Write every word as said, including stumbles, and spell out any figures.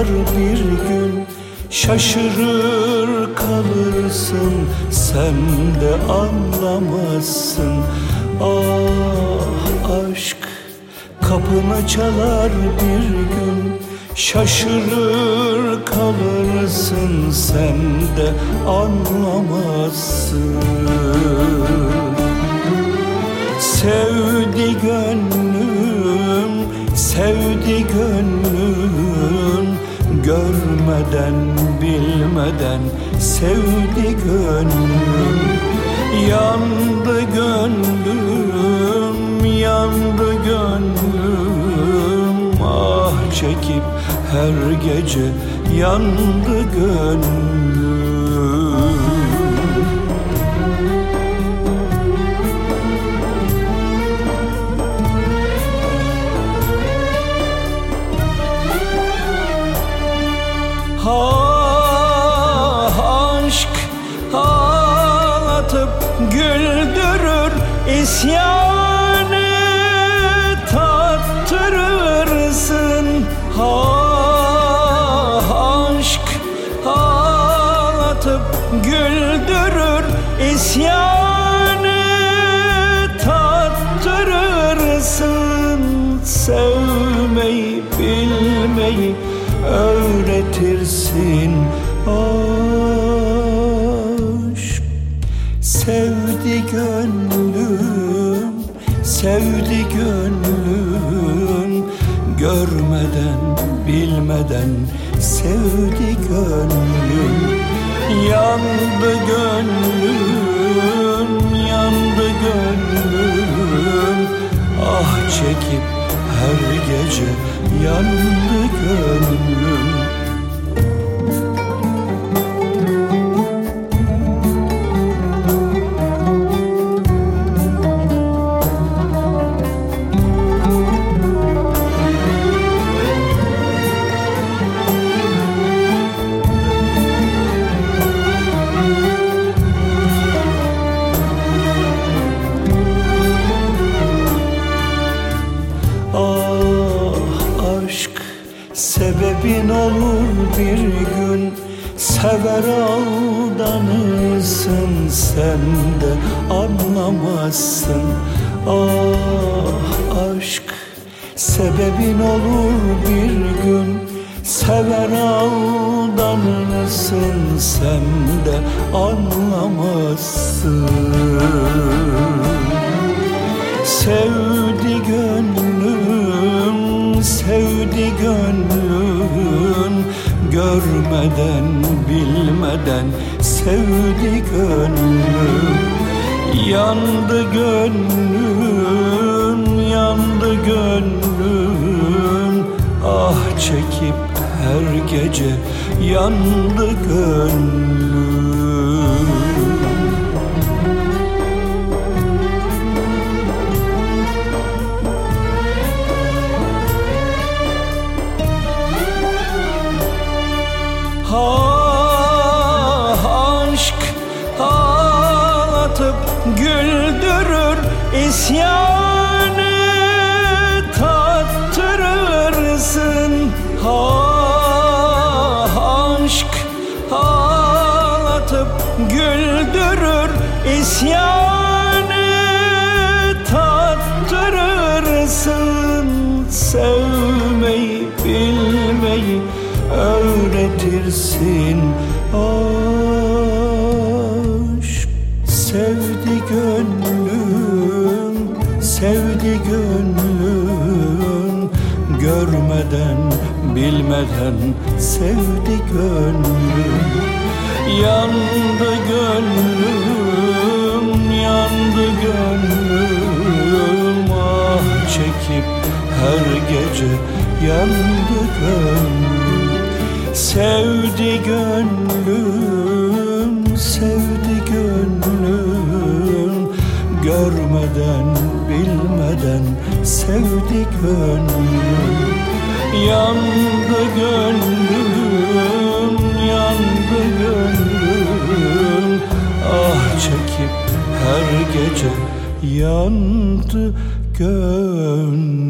çalar bir gün, şaşırır kalırsın, sen de anlamazsın. Ah aşk kapını çalar bir gün, şaşırır kalırsın, sen de anlamazsın. Sevdi gönlüm, sevdi gönlüm, görmeden bilmeden sevdi gönlüm. Yandı gönlüm, yandı gönlüm, ah çekip her gece yandı gönlüm. Ah aşk ağlatıp güldürür, isyanı tattırırsın. Ah aşk ağlatıp güldürür, isyanı tattırırsın. Sevmeyi bilmeyi öğretirsin. Aşk sevdi gönlüm, sevdi gönlüm, görmeden bilmeden sevdi gönlüm. Yandı gönlüm, yandı gönlüm, ah çekip her gece yandı gönlüm. Sebebin olur bir gün, sever aldanırsın, sen de anlamazsın. Ah aşk sebebin olur bir gün, sever aldanırsın, sen de anlamazsın. Sevdi gönlüm, sevdi gönlüm, görmeden bilmeden sevdi gönlüm. Yandı gönlüm, yandı gönlüm, ah çekip her gece yandı gönlüm. Ah aşk ağlatıp güldürür, isyanı tattırırsın. Ah aşk ağlatıp güldürür, isyanı tattırırsın. Sevmeyi bilmeyi öğretirsin. Aşk sevdi gönlüm, sevdi gönlüm, görmeden bilmeden sevdi gönlüm. Yandı gönlüm, yandı gönlüm, ah çekip her gece yandı gönlüm. Sevdi gönlüm, sevdi gönlüm, görmeden bilmeden sevdi gönlüm. Yandı gönlüm, yandı gönlüm, ah çekip her gece yandı gönlüm.